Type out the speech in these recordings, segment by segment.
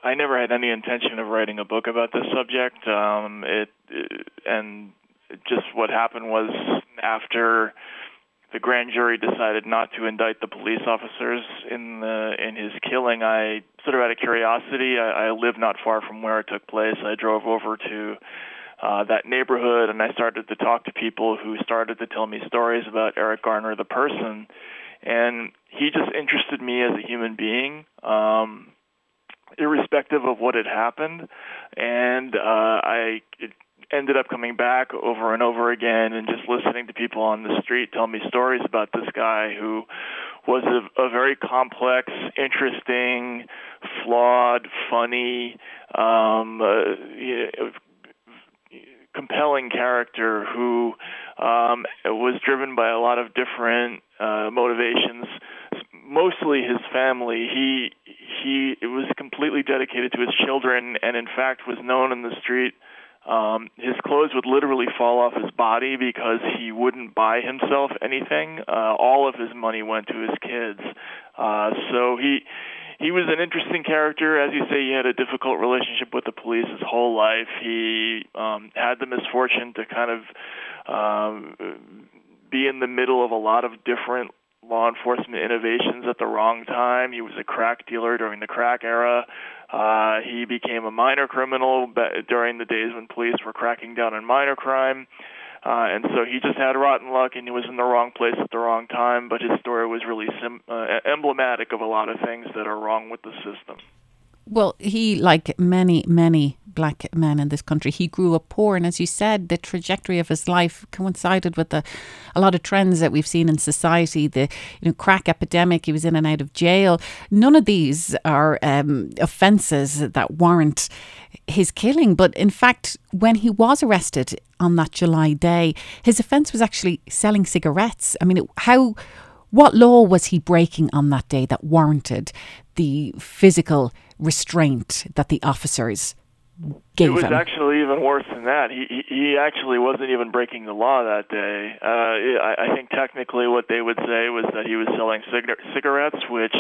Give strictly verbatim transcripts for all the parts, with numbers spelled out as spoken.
I never had any intention of writing a book about this subject. Um, it, it and just what happened was after the grand jury decided not to indict the police officers in the in his killing, I sort of out of curiosity, I, I live not far from where it took place. I drove over to uh, that neighborhood, and I started to talk to people who started to tell me stories about Eric Garner, the person, and he just interested me as a human being, um, irrespective of what had happened, and uh, I. It, ended up coming back over and over again and just listening to people on the street tell me stories about this guy who was a, a very complex, interesting, flawed, funny, um, uh, you know, compelling character who um, was driven by a lot of different uh, motivations, mostly his family. He he was completely dedicated to his children and, in fact, was known in the street. Um, his clothes would literally fall off his body because he wouldn't buy himself anything. Uh, all of his money went to his kids. Uh, so he he was an interesting character. As you say, he had a difficult relationship with the police his whole life. He um, had the misfortune to kind of um, be in the middle of a lot of different law enforcement innovations at the wrong time. He was a crack dealer during the crack era. Uh, he became a minor criminal during the days when police were cracking down on minor crime. Uh, and so he just had rotten luck, and he was in the wrong place at the wrong time. But his story was really sim- uh, emblematic of a lot of things that are wrong with the system. Well, he, like many, many black men in this country, he grew up poor. And as you said, the trajectory of his life coincided with the, a lot of trends that we've seen in society. The you know, crack epidemic, he was in and out of jail. None of these are um, offences that warrant his killing. But in fact, when he was arrested on that July day, his offence was actually selling cigarettes. I mean, it, how... What law was he breaking on that day that warranted the physical restraint that the officers gave him? It was him? Actually even worse than that. He he actually wasn't even breaking the law that day. Uh, I, I think technically what they would say was that he was selling cig- cigarettes, which,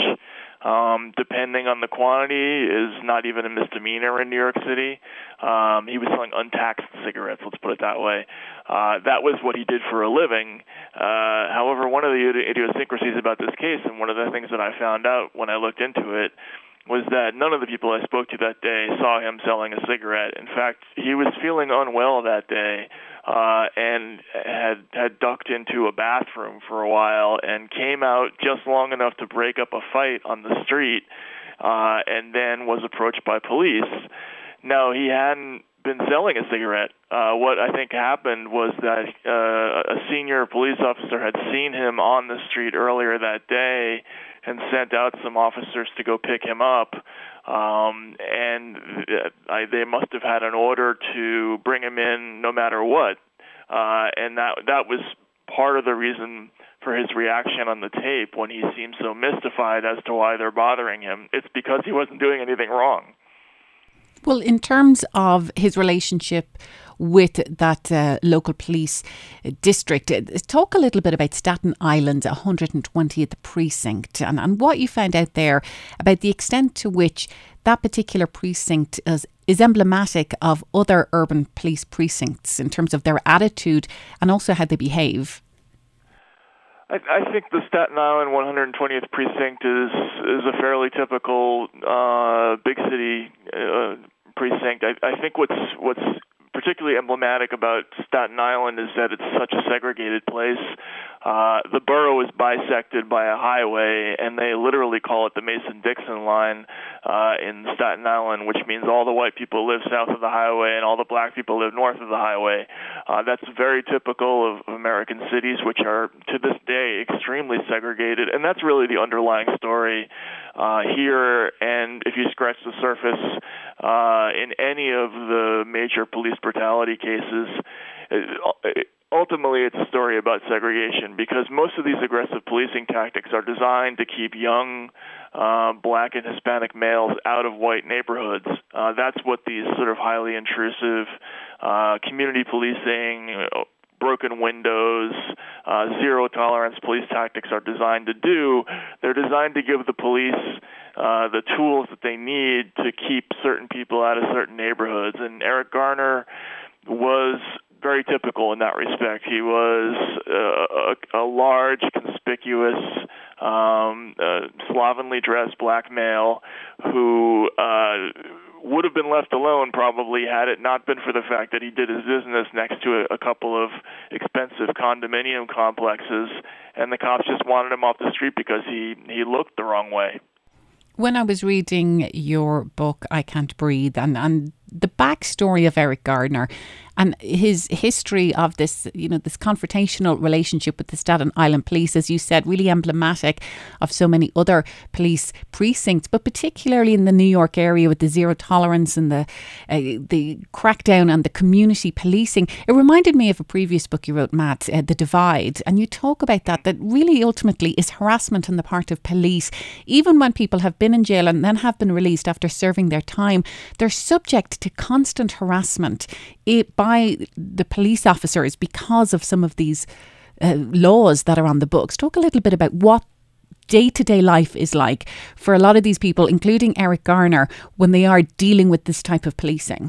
um, depending on the quantity, is not even a misdemeanor in New York City. Um, he was selling untaxed cigarettes, let's put it that way. Uh, that was what he did for a living. Uh, however, one of the idiosyncrasies about this case, and one of the things that I found out when I looked into it, was that none of the people I spoke to that day saw him selling a cigarette. In fact, he was feeling unwell that day uh, and had had ducked into a bathroom for a while and came out just long enough to break up a fight on the street uh, and then was approached by police. No, he hadn't been selling a cigarette. Uh, what I think happened was that uh, a senior police officer had seen him on the street earlier that day and sent out some officers to go pick him up. Um, and I, they must have had an order to bring him in no matter what. Uh, and that that was part of the reason for his reaction on the tape when he seemed so mystified as to why they're bothering him. It's because he wasn't doing anything wrong. Well, in terms of his relationship with that uh, local police district, talk a little bit about Staten Island's one hundred twentieth precinct and, and what you found out there about the extent to which that particular precinct is, is emblematic of other urban police precincts in terms of their attitude and also how they behave. I, I think the Staten Island one hundred twentieth precinct is is a fairly typical uh, big city uh, precinct. I, I think what's what's particularly emblematic about Staten Island is that it's such a segregated place. Uh, the borough is bisected by a highway, and they literally call it the Mason-Dixon line uh, in Staten Island, which means all the white people live south of the highway and all the black people live north of the highway. Uh, that's very typical of American cities, which are, to this day, extremely segregated, and that's really the underlying story uh, here. And if you scratch the surface, uh, in any of the major police brutality cases, it, ultimately, it's a story about segregation because most of these aggressive policing tactics are designed to keep young uh, black and Hispanic males out of white neighborhoods. Uh, that's what these sort of highly intrusive uh, community policing, broken windows, uh, zero tolerance police tactics are designed to do. They're designed to give the police uh, the tools that they need to keep certain people out of certain neighborhoods. And Eric Garner was very typical in that respect. He was uh, a, a large, conspicuous, um, uh, slovenly dressed black male who uh, would have been left alone probably had it not been for the fact that he did his business next to a, a couple of expensive condominium complexes, and the cops just wanted him off the street because he, he looked the wrong way. When I was reading your book, I Can't Breathe, and, and the backstory of Eric Garner and his history of this, you know, this confrontational relationship with the Staten Island police, as you said, really emblematic of so many other police precincts, but particularly in the New York area with the zero tolerance and the uh, the crackdown on the community policing. It reminded me of a previous book you wrote, Matt, uh, The Divide, and you talk about that, that really ultimately is harassment on the part of police. Even when people have been in jail and then have been released after serving their time, they're subject to constant harassment it, by the police officers because of some of these uh, laws that are on the books. Talk a little bit about what day-to-day life is like for a lot of these people, including Eric Garner, when they are dealing with this type of policing.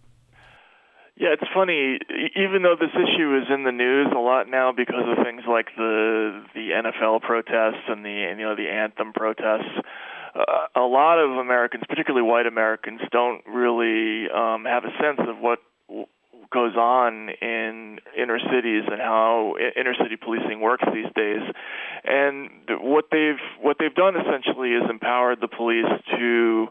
Yeah, it's funny. Even though this issue is in the news a lot now because of things like the the N F L protests and the and, you know the anthem protests, uh, a lot of Americans, particularly white Americans, don't really um, have a sense of what goes on in inner cities and how inner city policing works these days. And what they've what they've done essentially is empowered the police to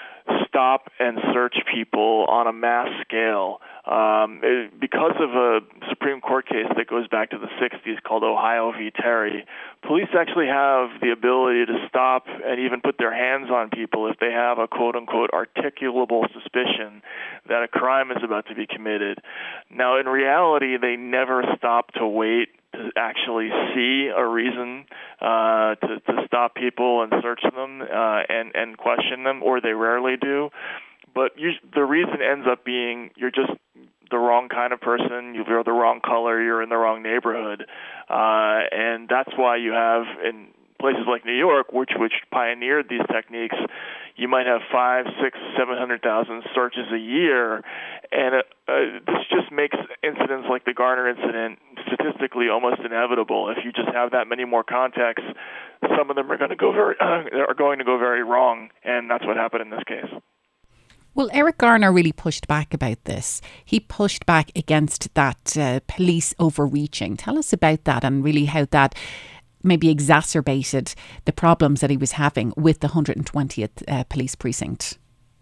stop and search people on a mass scale. Um, it, because of a Supreme Court case that goes back to the sixties called Ohio v. Terry, police actually have the ability to stop and even put their hands on people if they have a quote-unquote articulable suspicion that a crime is about to be committed. Now, in reality, they never stop to wait to actually see a reason uh, to, to stop people and search them uh, and, and question them, or they rarely do. But you, the reason ends up being you're just the wrong kind of person, you're the wrong color, you're in the wrong neighborhood. Uh, and that's why you have, in places like New York, which which pioneered these techniques, you might have five, six, seven hundred thousand searches a year, and uh, uh, this just makes incidents like the Garner incident statistically almost inevitable. If you just have that many more contacts, some of them are going to go very uh, are going to go very wrong, and that's what happened in this case. Well, Eric Garner really pushed back about this. He pushed back against that uh, police overreaching. Tell us about that and really how that maybe exacerbated the problems that he was having with the one hundred twentieth uh, police precinct.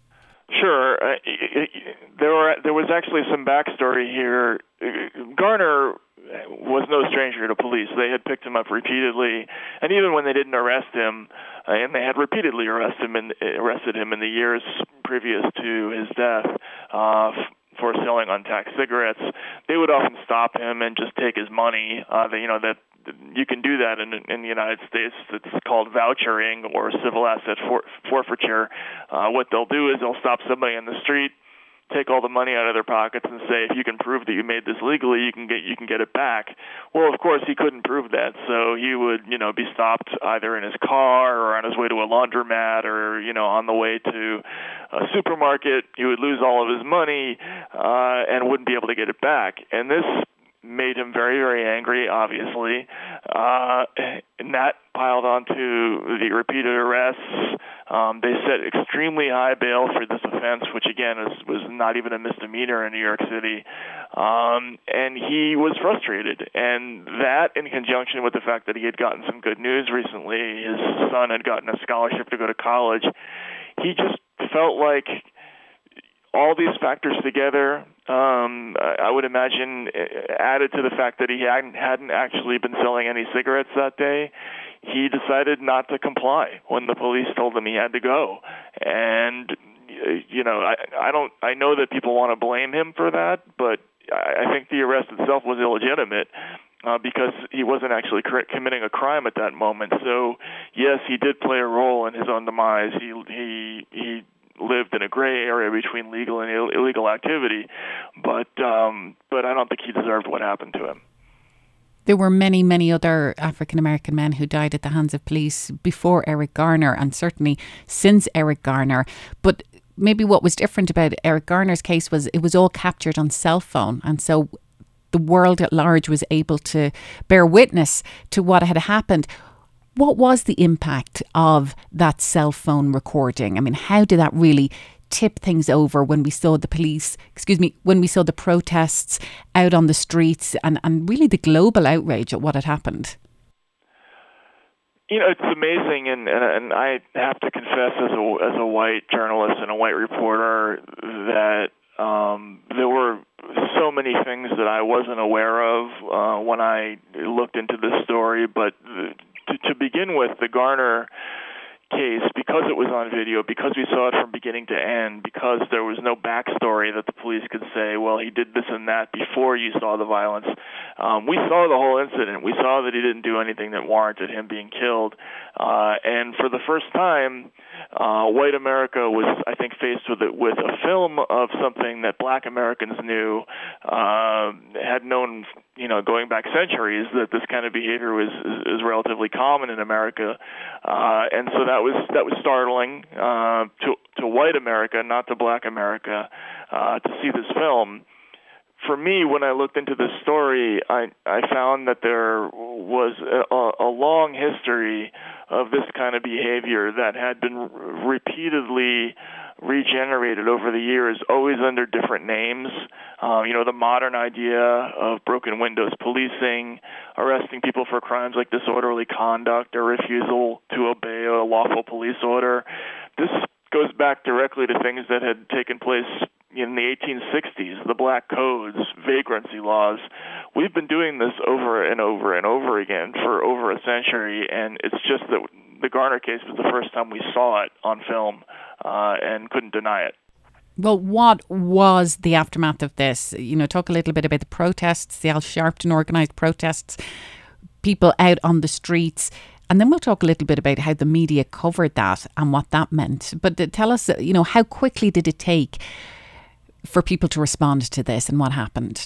Sure. Uh, there were there was actually some backstory here. Garner was no stranger to police. They had picked him up repeatedly, and even when they didn't arrest him, uh, and they had repeatedly arrested him in, arrested him in the years previous to his death uh, f- for selling untaxed cigarettes, they would often stop him and just take his money. Uh, they, you know that. You can do that in, in the United States. It's called vouchering or civil asset for, forfeiture. Uh, what they'll do is they'll stop somebody in the street, take all the money out of their pockets, and say, if you can prove that you made this legally, you can get you can get it back. Well, of course, he couldn't prove that, so he would, you know, be stopped either in his car or on his way to a laundromat or, you know, on the way to a supermarket. He would lose all of his money uh, and wouldn't be able to get it back. And this made him very, very angry, obviously, uh, and that piled onto the repeated arrests. Um, they set extremely high bail for this offense, which again is, was not even a misdemeanor in New York City, um, and he was frustrated. And that, in conjunction with the fact that he had gotten some good news recently, his son had gotten a scholarship to go to college, he just felt like all these factors together, um, I would imagine, added to the fact that he hadn't, hadn't actually been selling any cigarettes that day. He decided not to comply when the police told him he had to go. And, you know, I, I don't, I know that people want to blame him for that, but I think the arrest itself was illegitimate. Uh, because he wasn't actually cr- committing a crime at that moment. So, yes, he did play a role in his own demise. He he he lived in a gray area between legal and Ill- illegal activity, but um, but I don't think he deserved what happened to him. There were many, many other African-American men who died at the hands of police before Eric Garner, and certainly since Eric Garner. But maybe what was different about Eric Garner's case was it was all captured on cell phone. And so the world at large was able to bear witness to what had happened. What was the impact of that cell phone recording? I mean, how did that really tip things over when we saw the police, excuse me, when we saw the protests out on the streets and, and really the global outrage at what had happened? You know, it's amazing, and, and, and I have to confess as a, as a white journalist and a white reporter that um, there were so many things that I wasn't aware of uh, when I looked into this story. But to, to begin with, the Garner case, because it was on video, because we saw it from beginning to end, because there was no backstory that the police could say, well, he did this and that before you saw the violence. Um, we saw the whole incident. We saw that he didn't do anything that warranted him being killed. Uh, and for the first time, uh, white America was, I think, faced with it, with a film of something that black Americans knew, uh, had known, you know, going back centuries, that this kind of behavior was is, is relatively common in America. Uh, and so that was that was startling uh, to to white America, not to black America, uh, to see this film. For me, when I looked into this story, I, I found that there was a, a long history of this kind of behavior that had been repeatedly regenerated over the years, always under different names. Uh, you know, the modern idea of broken windows policing, arresting people for crimes like disorderly conduct or refusal to obey a lawful police order. This goes back directly to things that had taken place in the eighteen sixties, the black codes, vagrancy laws. We've been doing this over and over and over again for over a century, and it's just that the Garner case was the first time we saw it on film uh, and couldn't deny it. Well, what was the aftermath of this? You know, talk a little bit about the protests, the Al Sharpton organised protests, people out on the streets. And then we'll talk a little bit about how the media covered that and what that meant. But tell us, you know, how quickly did it take for people to respond to this and what happened?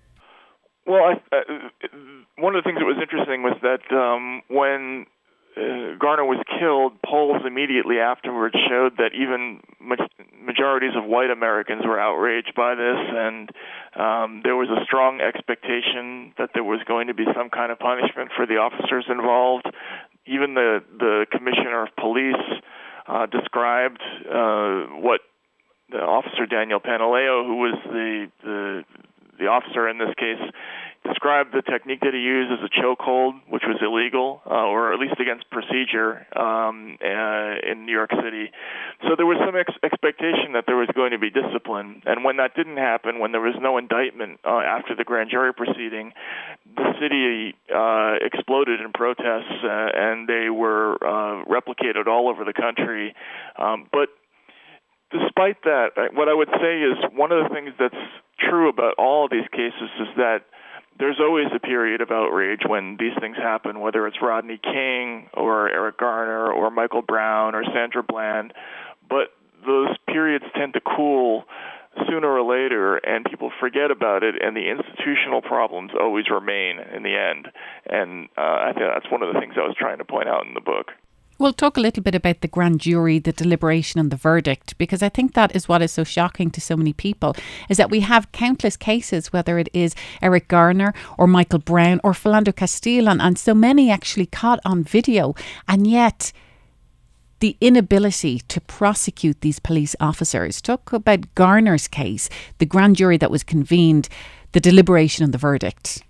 Well, I, uh, one of the things that was interesting was that um, when uh, Garner was killed, polls immediately afterwards showed that even ma- majorities of white Americans were outraged by this, and um, there was a strong expectation that there was going to be some kind of punishment for the officers involved. Even the, the commissioner of police uh, described uh, what the officer Daniel Pantaleo, who was the, the the officer in this case, described the technique that he used as a chokehold, which was illegal, uh, or at least against procedure um, uh, in New York City. So there was some ex- expectation that there was going to be discipline. And when that didn't happen, when there was no indictment uh, after the grand jury proceeding, the city uh, exploded in protests, uh, and they were uh, replicated all over the country. Um, but despite that, what I would say is one of the things that's true about all of these cases is that there's always a period of outrage when these things happen, whether it's Rodney King or Eric Garner or Michael Brown or Sandra Bland. But those periods tend to cool sooner or later, and people forget about it, and the institutional problems always remain in the end. And uh, I think that's one of the things I was trying to point out in the book. We'll talk a little bit about the grand jury, the deliberation and the verdict, because I think that is what is so shocking to so many people, is that we have countless cases, whether it is Eric Garner or Michael Brown or Philando Castile, and, and so many actually caught on video, and yet the inability to prosecute these police officers. Talk about Garner's case, the grand jury that was convened, the deliberation and the verdict.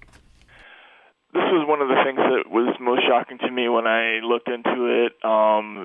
This was one of the things that was most shocking to me when I looked into it. Um,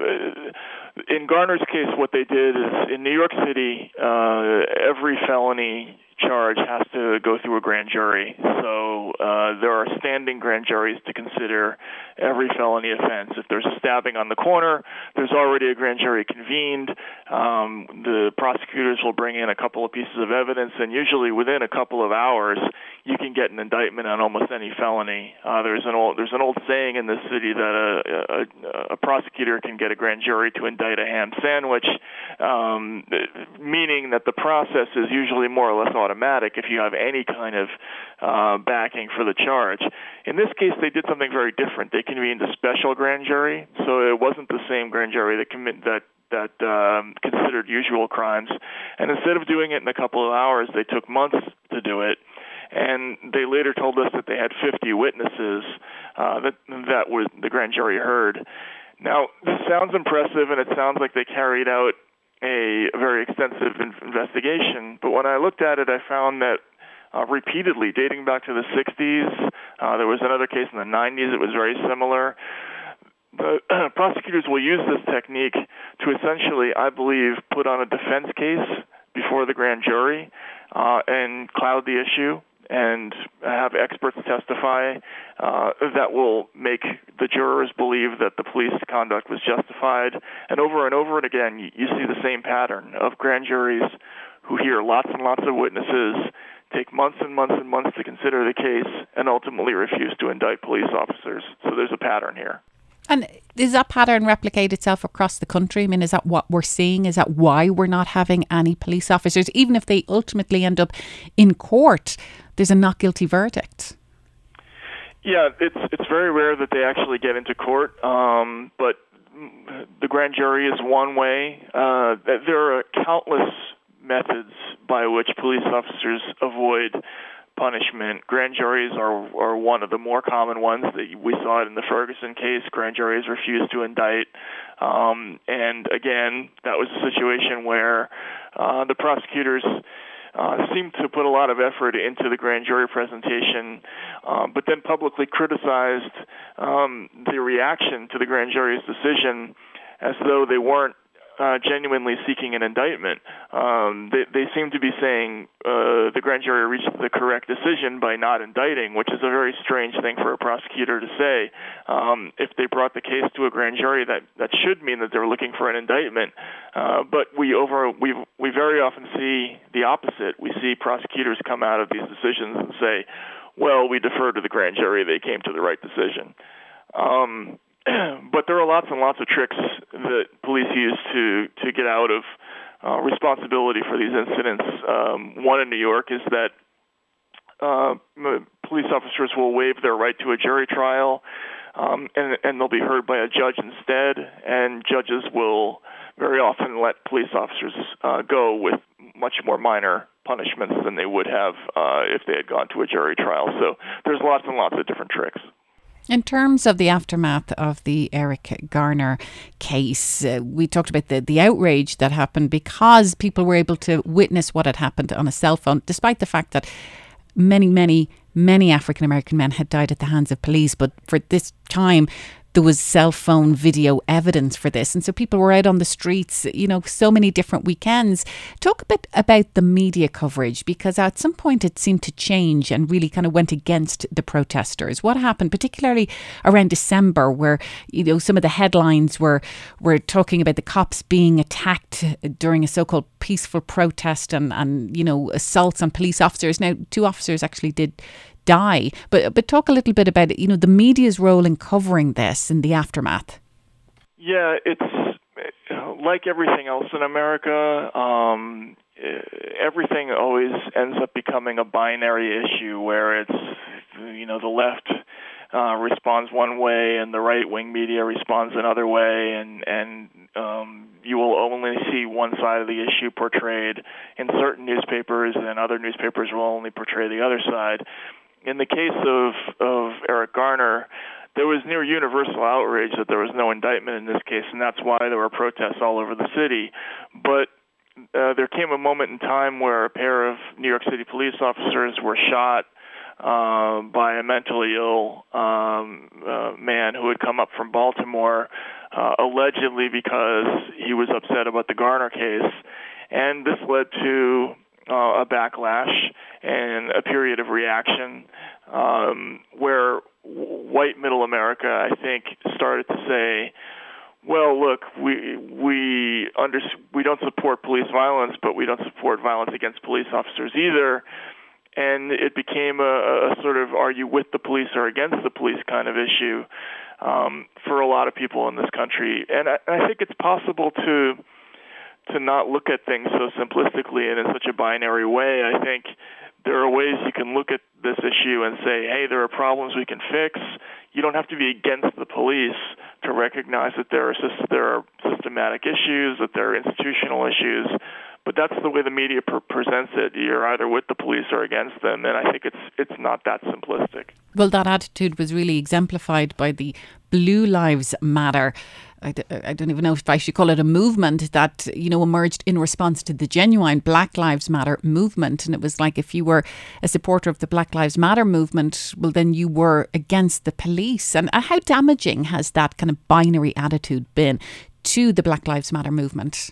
in Garner's case, what they did is, in New York City, uh, every felony charge has to go through a grand jury. So uh, there are standing grand juries to consider every felony offense. If there's a stabbing on the corner, there's already a grand jury convened. Um, the prosecutors will bring in a couple of pieces of evidence, and usually within a couple of hours, you can get an indictment on almost any felony. Uh, there's an old there's an old saying in this city that a, a, a prosecutor can get a grand jury to indict indict a ham sandwich, um, meaning that the process is usually more or less automatic if you have any kind of uh, backing for the charge. In this case, they did something very different. They convened a special grand jury, so it wasn't the same grand jury that commit that that um, considered usual crimes. And instead of doing it in a couple of hours, they took months to do it. And they later told us that they had fifty witnesses uh, that that was the grand jury heard. Now, this sounds impressive, and it sounds like they carried out a very extensive investigation. But when I looked at it, I found that uh, repeatedly, dating back to the sixties, uh, there was another case in the nineties that was very similar. The uh, prosecutors will use this technique to essentially, I believe, put on a defense case before the grand jury uh, and cloud the issue and have experts testify uh, that will make the jurors believe that the police conduct was justified. And over and over and again, you, you see the same pattern of grand juries who hear lots and lots of witnesses, take months and months and months to consider the case, and ultimately refuse to indict police officers. So there's a pattern here. And does that pattern replicate itself across the country? I mean, is that what we're seeing? Is that why we're not having any police officers? Even if they ultimately end up in court, there's a not guilty verdict. Yeah, it's it's very rare that they actually get into court, um, but the grand jury is one way. Uh, there are countless methods by which police officers avoid punishment. Grand juries are are one of the more common ones. That we saw it in the Ferguson case. Grand juries refused to indict, um, and again, that was a situation where uh, the prosecutors uh, seemed to put a lot of effort into the grand jury presentation, uh, but then publicly criticized um, the reaction to the grand jury's decision as though they weren't Uh, genuinely seeking an indictment. Um, they, they seem to be saying uh, the grand jury reached the correct decision by not indicting, which is a very strange thing for a prosecutor to say. Um, if they brought the case to a grand jury, that, that should mean that they're looking for an indictment. Uh, but we over we we very often see the opposite. We see prosecutors come out of these decisions and say, "Well, we defer to the grand jury; they came to the right decision." Um, But there are lots and lots of tricks that police use to, to get out of uh, responsibility for these incidents. Um, one in New York is that uh, police officers will waive their right to a jury trial, um, and, and they'll be heard by a judge instead, and judges will very often let police officers uh, go with much more minor punishments than they would have uh, if they had gone to a jury trial. So there's lots and lots of different tricks. In terms of the aftermath of the Eric Garner case, uh, we talked about the, the outrage that happened because people were able to witness what had happened on a cell phone, despite the fact that many, many, many African-American men had died at the hands of police. But for this time, there was cell phone video evidence for this. And so people were out on the streets, you know, so many different weekends. Talk a bit about the media coverage, because at some point it seemed to change and really kind of went against the protesters. What happened, particularly around December, where, you know, some of the headlines were, were talking about the cops being attacked during a so-called peaceful protest and, and, you know, assaults on police officers. Now, two officers actually did die. But but talk a little bit about, you know, the media's role in covering this and the aftermath. Yeah, it's like everything else in America. Um, everything always ends up becoming a binary issue where it's, you know, the left uh, responds one way and the right-wing media responds another way, and and um, you will only see one side of the issue portrayed in certain newspapers, and other newspapers will only portray the other side. In the case of, of Eric Garner, there was near universal outrage that there was no indictment in this case, and that's why there were protests all over the city. But uh, there came a moment in time where a pair of New York City police officers were shot uh, by a mentally ill um, uh, man who had come up from Baltimore, uh, allegedly because he was upset about the Garner case. And this led to uh, a backlash and a period of reaction um, where white middle America, I think, started to say, well, look, we we under, we don't support police violence, but we don't support violence against police officers either. And it became a, a sort of, are you with the police or against the police kind of issue. um, for a lot of people in this country. And I, I think it's possible to to not look at things so simplistically and in such a binary way. I think there are ways you can look at this issue and say, hey, there are problems we can fix. You don't have to be against the police to recognize that there are there are systematic issues, that there are institutional issues. But that's the way the media per- presents it. You're either with the police or against them, and I think it's it's not that simplistic. Well, that attitude was really exemplified by the Blue Lives Matter. I, d- I don't even know if I should call it a movement that, you know, emerged in response to the genuine Black Lives Matter movement. And it was like, if you were a supporter of the Black Lives Matter movement, well, then you were against the police. And how damaging has that kind of binary attitude been to the Black Lives Matter movement?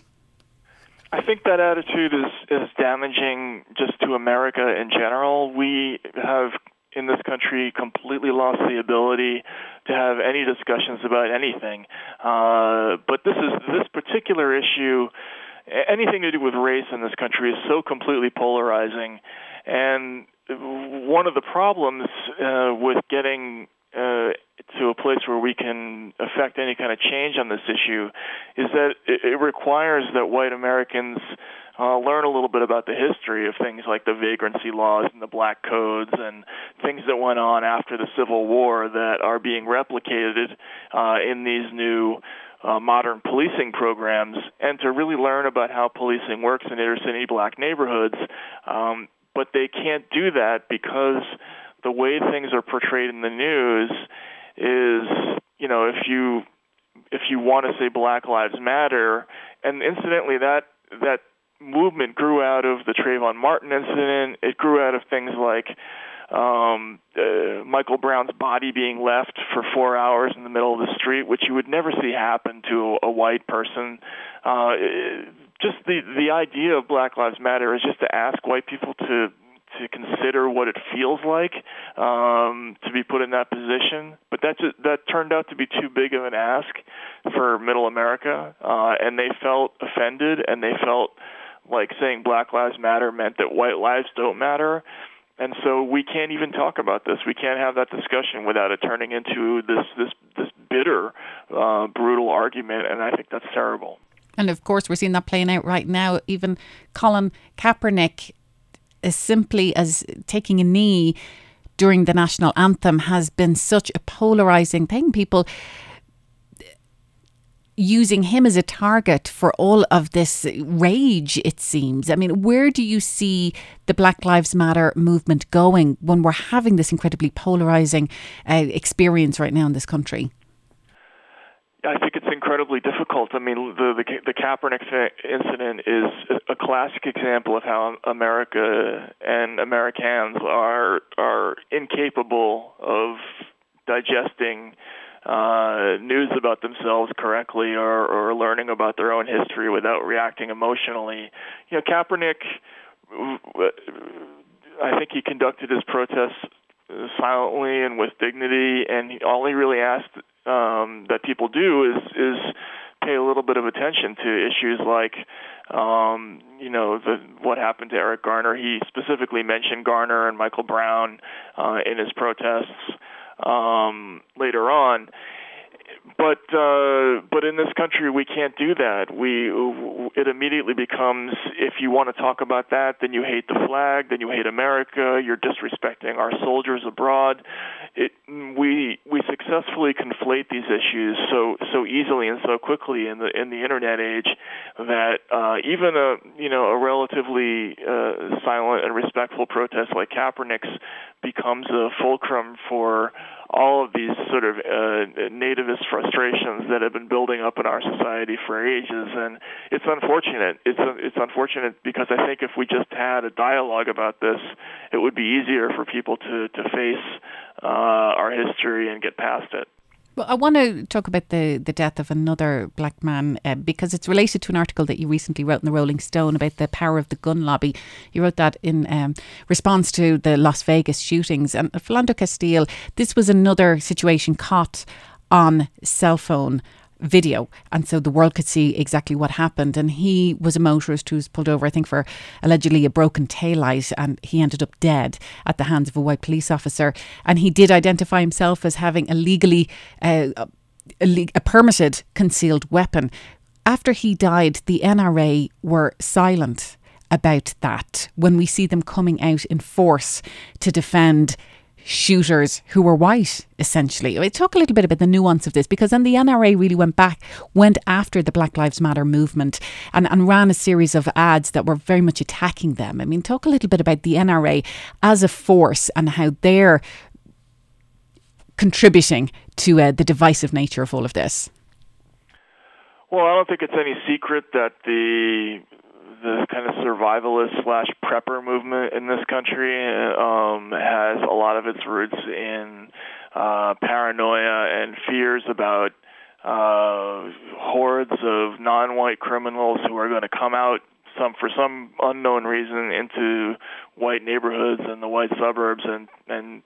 I think that attitude is, is damaging just to America in general. We have, in this country, completely lost the ability to have any discussions about anything. Uh, but this is this particular issue, anything to do with race in this country is so completely polarizing. And one of the problems uh, with getting uh, to a place where we can affect any kind of change on this issue is that it, it requires that white Americans uh, learn a little bit about the history of things like the vagrancy laws and the black codes and things that went on after the Civil War that are being replicated uh, in these new uh, modern policing programs, and to really learn about how policing works in inner city black neighborhoods. Um, but they can't do that because the way things are portrayed in the news is, you know, if you if you want to say Black Lives Matter, and incidentally, that that movement grew out of the Trayvon Martin incident. It grew out of things like um, uh, Michael Brown's body being left for four hours in the middle of the street, which you would never see happen to a, a white person. Uh, it, just the the idea of Black Lives Matter is just to ask white people to. to consider what it feels like um, to be put in that position. But that just, that turned out to be too big of an ask for middle America, uh, and they felt offended, and they felt like saying Black Lives Matter meant that white lives don't matter. And so we can't even talk about this. We can't have that discussion without it turning into this this, this bitter, uh, brutal argument, and I think that's terrible. And of course, we're seeing that playing out right now. Even Colin Kaepernick, as simply as taking a knee during the national anthem, has been such a polarising thing. People using him as a target for all of this rage, it seems. I mean, where do you see the Black Lives Matter movement going when we're having this incredibly polarising uh, experience right now in this country? I think it's incredibly difficult. I mean, the, the the Kaepernick incident is a classic example of how America and Americans are are incapable of digesting uh, news about themselves correctly, or, or learning about their own history without reacting emotionally. You know, Kaepernick, I think he conducted his protests silently and with dignity, and he, all he really asked Um, that people do is is pay a little bit of attention to issues like, um, you know, the, what happened to Eric Garner. He specifically mentioned Garner and Michael Brown uh, in his protests um, later on. But uh, but in this country, we can't do that. We it immediately becomes, if you want to talk about that, then you hate the flag, then you hate America. You're disrespecting our soldiers abroad. It we we successfully conflate these issues so so easily and so quickly in the in the internet age that uh, even a you know a relatively uh, silent and respectful protest like Kaepernick's becomes a fulcrum for all of these sort of uh, nativist frustrations that have been building up in our society for ages, and it's unfortunate. It's it's unfortunate because I think if we just had a dialogue about this, it would be easier for people to to face uh, our history and get past it. Well, I want to talk about the, the death of another black man uh, because it's related to an article that you recently wrote in the Rolling Stone about the power of the gun lobby. You wrote that in um, response to the Las Vegas shootings. And Philando Castile, this was another situation caught on cell phone video, and so the world could see exactly what happened. And he was a motorist who was pulled over, I think, for allegedly a broken taillight, and he ended up dead at the hands of a white police officer. And he did identify himself as having a legally uh, a, a permitted concealed weapon. After he died, the N R A were silent about that when we see them coming out in force to defend shooters who were white, essentially. I mean, talk a little bit about the nuance of this, because then the N R A really went back, went after the Black Lives Matter movement and, and ran a series of ads that were very much attacking them. I mean, talk a little bit about the N R A as a force and how they're contributing to uh, the divisive nature of all of this. Well, I don't think it's any secret that the the kind of survivalist slash prepper movement in this country um, has a lot of its roots in uh, paranoia and fears about uh, hordes of non-white criminals who are going to come out some for some unknown reason into white neighborhoods and the white suburbs and and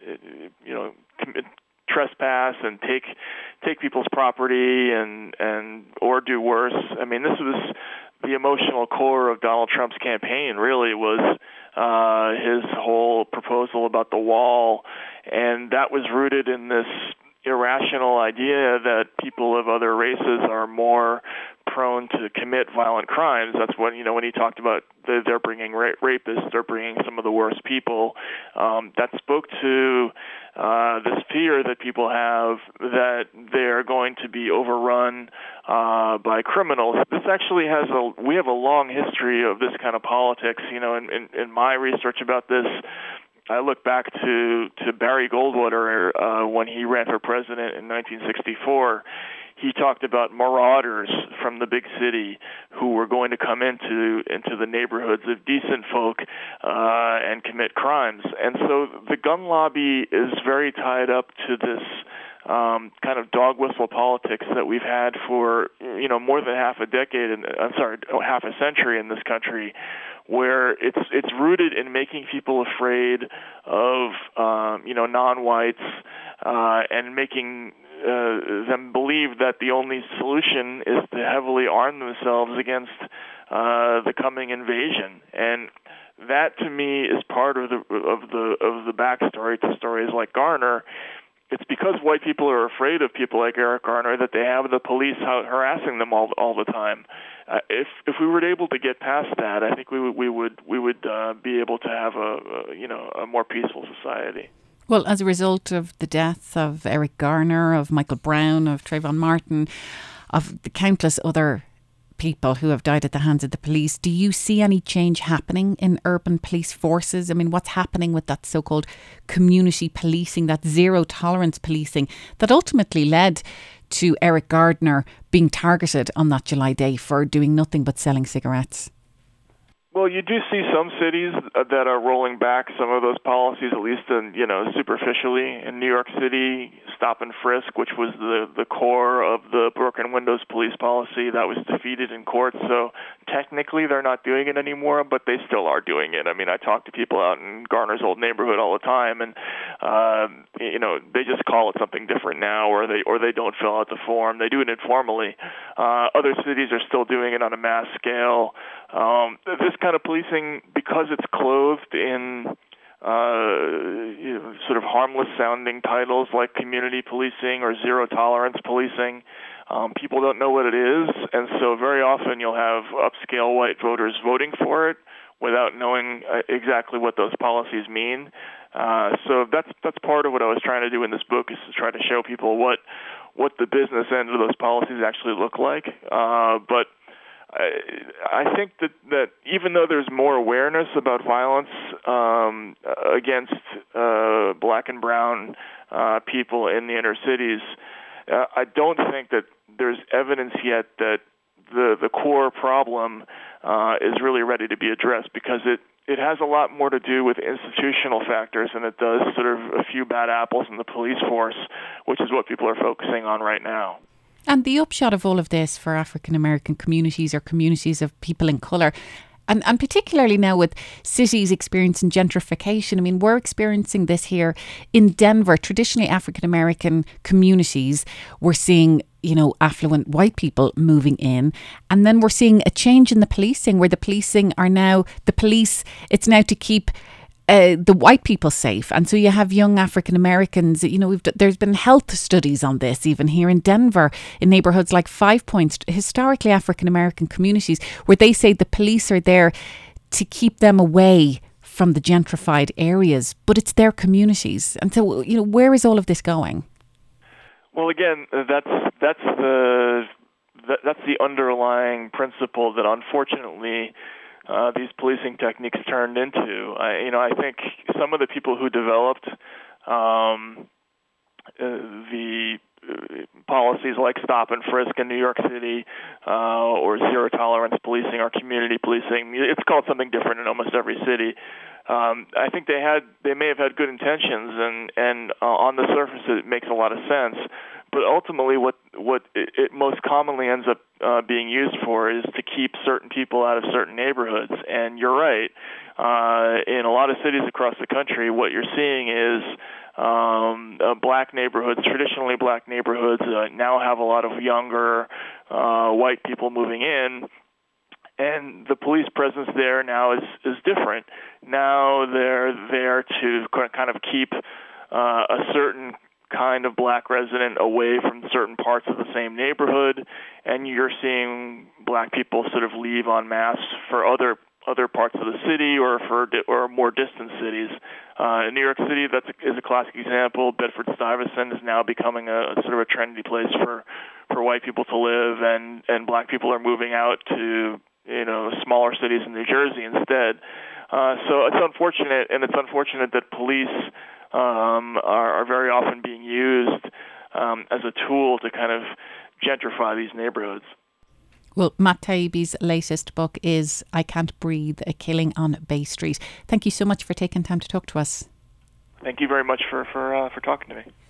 you know commit trespass and take take people's property and and or do worse. I mean, this was the emotional core of Donald Trump's campaign. Really was uh, his whole proposal about the wall, and that was rooted in this irrational idea that people of other races are more prone to commit violent crimes. That's when, you know, when he talked about the, they're bringing ra- rapists, they're bringing some of the worst people. Um, that spoke to uh, this fear that people have that they're going to be overrun uh, by criminals. This actually has a, we have a long history of this kind of politics. You know, in, in, in my research about this, I look back to, to Barry Goldwater uh, when he ran for president in nineteen sixty-four. He talked about marauders from the big city who were going to come into into the neighborhoods of decent folk uh, and commit crimes. And so the gun lobby is very tied up to this um, kind of dog whistle politics that we've had for, you know, more than half a decade, in, I'm sorry, half a century in this country, where it's it's rooted in making people afraid of um, you know non-whites uh, and making uh, them believe that the only solution is to heavily arm themselves against uh, the coming invasion. And that, to me, is part of the of the of the backstory to stories like Garner. It's because white people are afraid of people like Eric Garner that they have the police out harassing them all all the time. Uh, if if we were able to get past that, I think we would we would we would uh, be able to have a, a you know a more peaceful society. Well, as a result of the death of Eric Garner, of Michael Brown, of Trayvon Martin, of the countless other people who have died at the hands of the police, do you see any change happening in urban police forces? I mean, what's happening with that so-called community policing, that zero tolerance policing that ultimately led to Eric Garner being targeted on that July day for doing nothing but selling cigarettes? Well, you do see some cities that are rolling back some of those policies, at least in, you know, superficially. In New York City, stop and frisk, which was the, the core of the broken windows police policy, that was defeated in court. So technically they're not doing it anymore, but they still are doing it. I mean, I talk to people out in Garner's old neighborhood all the time, and, uh, you know, they just call it something different now, or they or they don't fill out the form. They do it informally. Uh, other cities are still doing it on a mass scale. Um, this kind of policing, because it's clothed in uh, you know, sort of harmless-sounding titles like community policing or zero-tolerance policing, um, people don't know what it is, and so very often you'll have upscale white voters voting for it without knowing uh, exactly what those policies mean. Uh, so that's that's part of what I was trying to do in this book, is to try to show people what what the business end of those policies actually look like. Uh, but I think that, that even though there's more awareness about violence um, against uh, black and brown uh, people in the inner cities, uh, I don't think that there's evidence yet that the, the core problem uh, is really ready to be addressed, because it, it has a lot more to do with institutional factors than it does sort of a few bad apples in the police force, which is what people are focusing on right now. And the upshot of all of this for African American communities, or communities of people in colour, and, and particularly now with cities experiencing gentrification. I mean, we're experiencing this here in Denver. Traditionally, African American communities, we're seeing, you know, affluent white people moving in. And then we're seeing a change in the policing, where the policing are now, the police, it's now to keep Uh, the white people safe. And so you have young African Americans, you know, we've, there's been health studies on this, even here in Denver, in neighbourhoods like Five Points, historically African American communities, where they say the police are there to keep them away from the gentrified areas, but it's their communities. And so, you know, where is all of this going? Well, again, that's that's the that, that's the underlying principle that unfortunately Uh, these policing techniques turned into. I, you know, I think some of the people who developed um, uh, the uh, policies like stop and frisk in New York City uh, or zero tolerance policing or community policing, it's called something different in almost every city. Um, I think they had, they may have had good intentions, and and uh, on the surface it makes a lot of sense. But ultimately, what what it, it most commonly ends up uh, being used for is to keep certain people out of certain neighborhoods. And you're right. Uh, in a lot of cities across the country, what you're seeing is um, uh, black neighborhoods, traditionally black neighborhoods, uh, now have a lot of younger uh, white people moving in. And the police presence there now is, is different. Now they're there to kind of keep uh, a certain kind of black resident away from certain parts of the same neighborhood, and you're seeing black people sort of leave en masse for other other parts of the city or for or more distant cities. Uh, in New York City, that is a classic example. Bedford-Stuyvesant is now becoming a, a sort of a trendy place for, for white people to live, and, and black people are moving out to, you know, smaller cities in New Jersey instead. Uh, so it's unfortunate, and it's unfortunate that police Um, are, are very often being used um, as a tool to kind of gentrify these neighborhoods. Well, Matt Taibbi's latest book is I Can't Breathe, A Killing on Bay Street. Thank you so much for taking time to talk to us. Thank you very much for, for, uh, for talking to me.